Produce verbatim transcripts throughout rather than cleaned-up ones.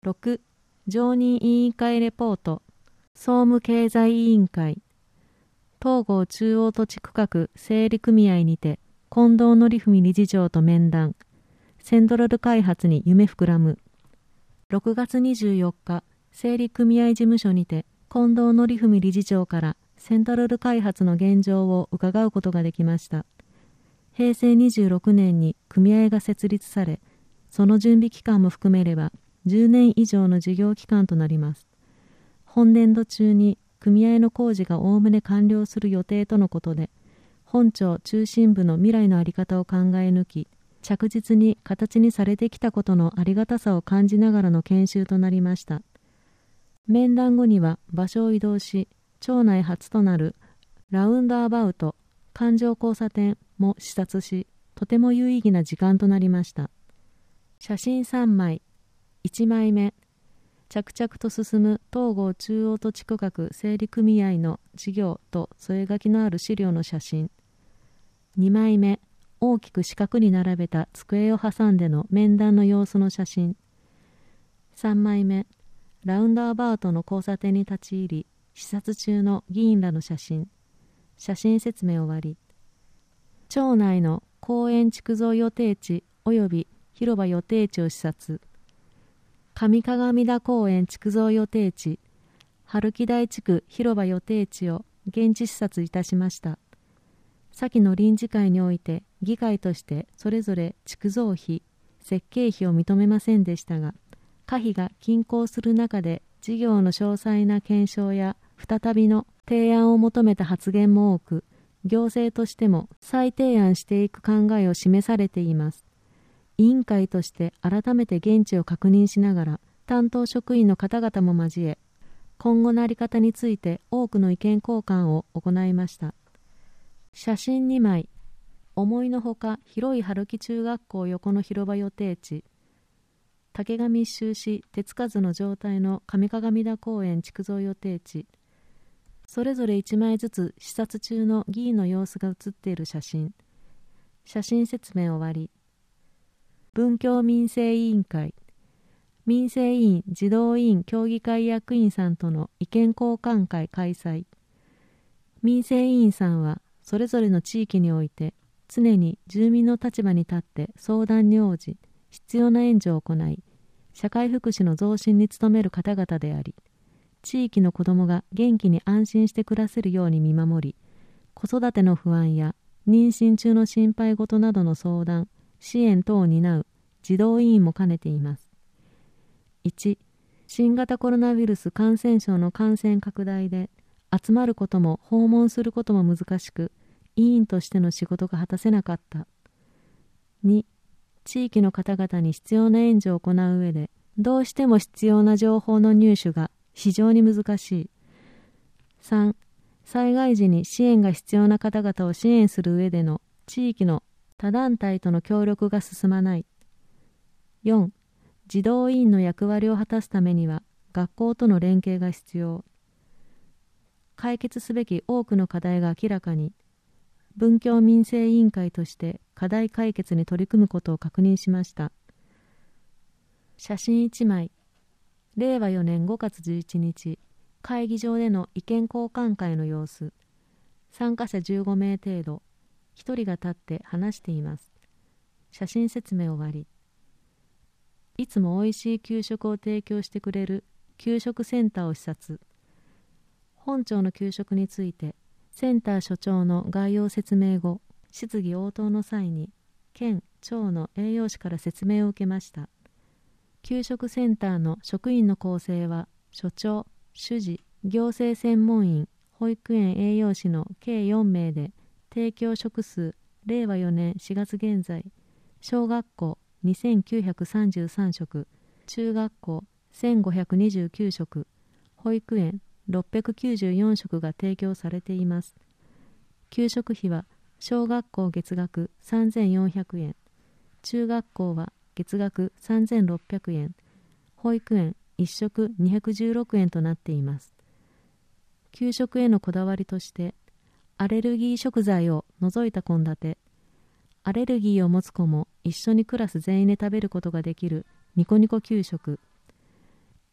ろく. 常任委員会レポート。総務経済委員会。東郷中央土地区画整理組合にて近藤則文理事長と面談。セントラル開発に夢膨らむ。ろくがつにじゅうよっか、整理組合事務所にて近藤則文理事長からセントラル開発の現状を伺うことができました。へいせいにじゅうろくねんに組合が設立され、その準備期間も含めればじゅうねん以上の事業期間となります。本年度中に組合の工事がおおむね完了する予定とのことで、本庁中心部の未来の在り方を考え抜き、着実に形にされてきたことのありがたさを感じながらの研修となりました。面談後には場所を移動し、庁内初となるラウンドアバウト、環状交差点も視察し、とても有意義な時間となりました。写真さんまい。いちまいめ。着々と進む東郷中央土地区画整理組合の事業と添え書きのある資料の写真。にまいめ。大きく四角に並べた机を挟んでの面談の様子の写真。さんまいめ。ラウンドアバウトの交差点に立ち入り、視察中の議員らの写真。写真説明終わり。町内の公園築造予定地及び広場予定地を視察。上鏡田公園築造予定地、春木台地区広場予定地を現地視察いたしました。先の臨時会において議会としてそれぞれ築造費、設計費を認めませんでしたが、可否が均衡する中で事業の詳細な検証や再びの提案を求めた発言も多く、行政としても再提案していく考えを示されています。委員会として改めて現地を確認しながら、担当職員の方々も交え、今後の在り方について多くの意見交換を行いました。写真にまい。思いのほか広い春木中学校横の広場予定地、竹が密集し手つかずの状態の上鏡田公園築造予定地、それぞれいちまいずつ視察中の議員の様子が写っている写真。写真説明終わり。文教民生委員会。民生委員児童委員協議会役員さんとの意見交換会開催。民生委員さんはそれぞれの地域において常に住民の立場に立って相談に応じ、必要な援助を行い、社会福祉の増進に努める方々であり、地域の子どもが元気に安心して暮らせるように見守り、子育ての不安や妊娠中の心配事などの相談、支援等を担う児童委員も兼ねています。いち. 新型コロナウイルス感染症の感染拡大で集まることも訪問することも難しく、委員としての仕事が果たせなかった。に. 地域の方々に必要な援助を行う上で、どうしても必要な情報の入手が非常に難しい。さん. 災害時に支援が必要な方々を支援する上での地域の他団体との協力が進まない。よん. 児童委員の役割を果たすためには学校との連携が必要。解決すべき多くの課題が明らかに、文教民生委員会として課題解決に取り組むことを確認しました。写真いちまい。れいわよねんごがつじゅういちにち、会議場での意見交換会の様子。参加者じゅうごめい程度、ひとりが立って話しています。写真説明終わり。いつもおいしい給食を提供してくれる給食センターを視察。本庁の給食について、センター所長の概要説明後、質疑応答の際に、県庁の栄養士から説明を受けました。給食センターの職員の構成は、所長、主事、行政専門員、保育園栄養士の計よんめいで、提供食数、れいわよねんしがつ現在、小学校にせんきゅうひゃくさんじゅうさんしょく、中学校せんごひゃくにじゅうきゅうしょく、保育園ろっぴゃくきゅうじゅうよんしょくが提供されています。給食費は小学校月額さんぜんよんひゃくえん、中学校は月額さんぜんろっぴゃくえん、保育園いっしょくにひゃくじゅうろくえんとなっています。給食へのこだわりとして、アレルギー食材を除いた献立、アレルギーを持つ子も一緒にクラス全員で食べることができるニコニコ給食、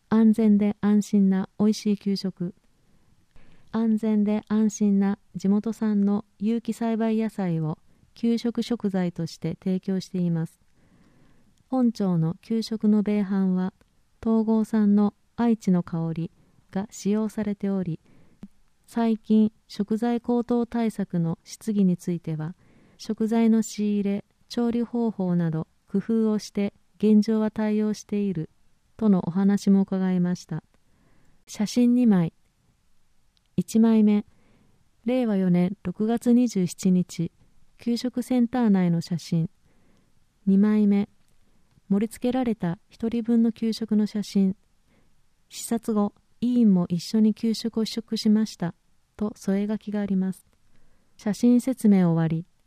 安全で安心なおいしい給食。安全で安心な地元産の有機栽培野菜を給食食材として提供しています。本町の給食の米飯は東郷産の愛知の香りが使用されており、最近食材高騰対策の質疑については、食材の仕入れ、調理方法など工夫をして現状は対応しているとのお話も伺いました。写真にまい。いちまいめ、れいわよねんろくがつにじゅうしちにち、給食センター内の写真。にまいめ、盛り付けられたひとりぶんの給食の写真。視察後、委員も一緒に給食を試食しましたと添え書きがあります。写真説明終わり。